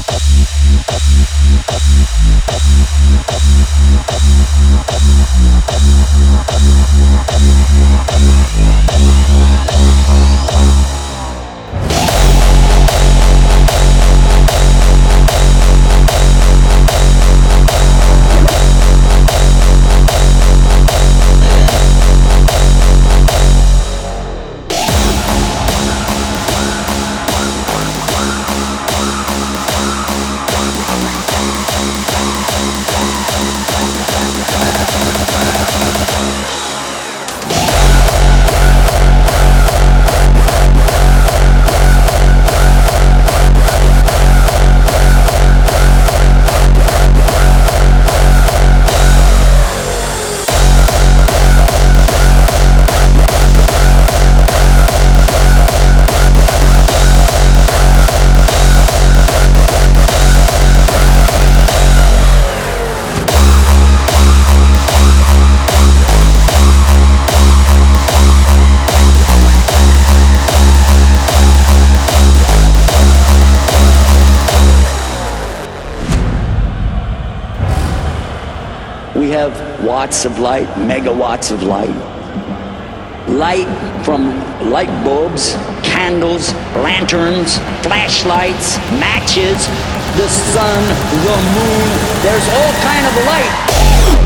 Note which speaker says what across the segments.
Speaker 1: We have watts of light, megawatts of light. Light from light bulbs, candles, lanterns, flashlights, matches, the sun, the moon. There's all kind of light.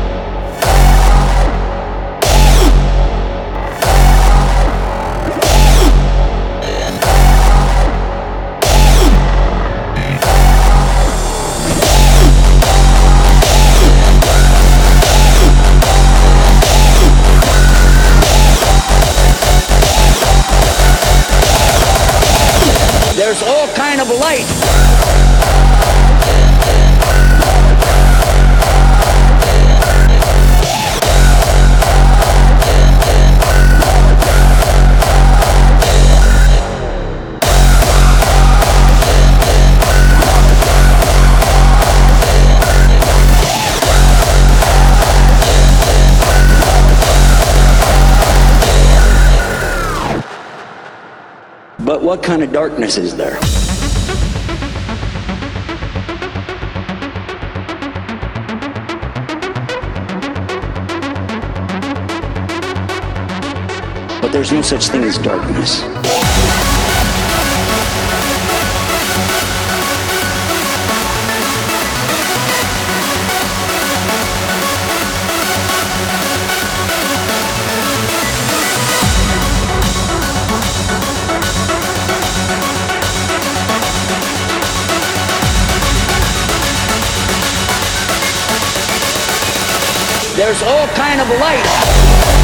Speaker 1: There's all kind of light. But what kind of darkness is there? But there's no such thing as darkness. There's all kind of light.